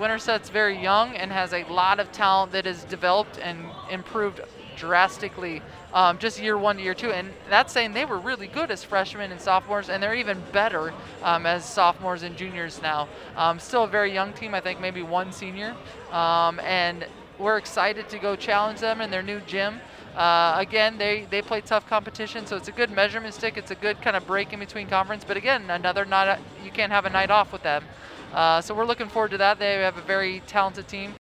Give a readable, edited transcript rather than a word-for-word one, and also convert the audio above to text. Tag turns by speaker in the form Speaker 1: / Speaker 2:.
Speaker 1: Winterset's very young and has a lot of talent that is developed and improved drastically just year 1 to year 2. And that's saying they were really good as freshmen and sophomores, and they're even better as sophomores and juniors now. Still a very young team, I think maybe one senior. And we're excited to go challenge them in their new gym. Again, they play tough competition, so it's a good measurement stick. It's a good kind of break in between conference. But again, another night, you can't have a night off with them. So we're looking forward to that. They have a very talented team.